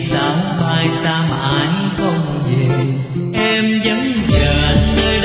sao mai xa mãi không về, em vẫn chờ anh nơi